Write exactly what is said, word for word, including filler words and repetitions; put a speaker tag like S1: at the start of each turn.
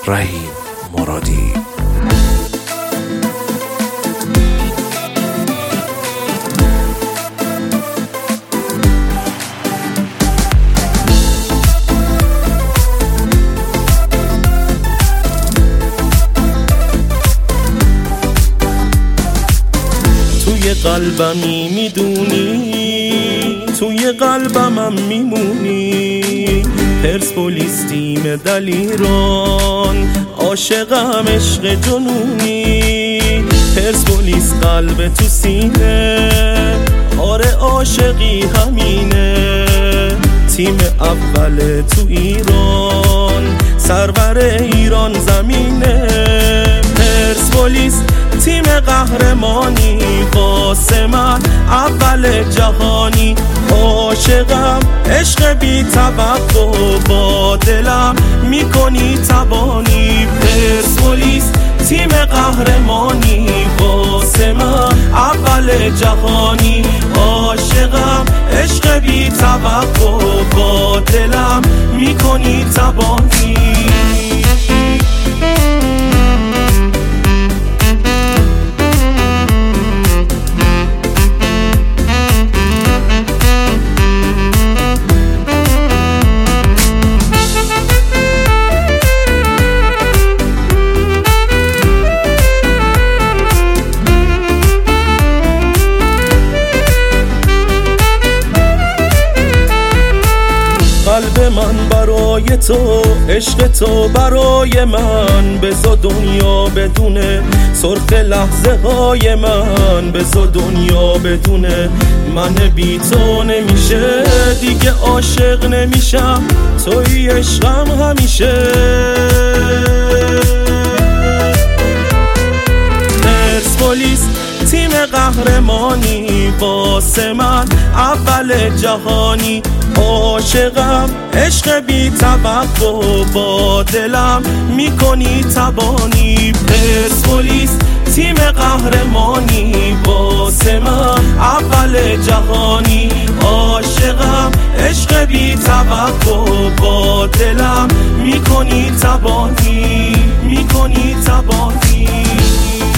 S1: رحیم مرادی.
S2: توی قلبمی میدونی، توی قلبمم میمونی، پرسپولیس تیم دلیران، عاشقم عشق جنونی، پرسپولیس قلب تو سینه، آره عاشقی همینه، تیم اول تو ایران، سرور ایران زمینه، پرسپولیس تیم قهرمانی، واسه من اول جهانی، عاشقم عشق بی توقع، با دلم میکنی تبانی، پرسپولیس تیم قهرمانی، واسه من اول جهانی، عاشقم عشق بی توقع، با دلم میکنی تبانی. قلب من برای تو، عشق تو برای من، بذار دنیا بدونه سرخ لحظه های من، بذار دنیا بدونه من بی تو نمیشه، دیگه عاشق نمیشم، توی عشقم همیشه، پرسپولیس تیم قهرمانی، واسه من اول جهانی، عاشقم عشق بی توقع، با دلم میکنی تبانی، پرسپولیس تیم قهرمانی، واسه من اول جهانی، عاشقم عشق بی توقع، با دلم میکنی تبانی، میکنی تبانی.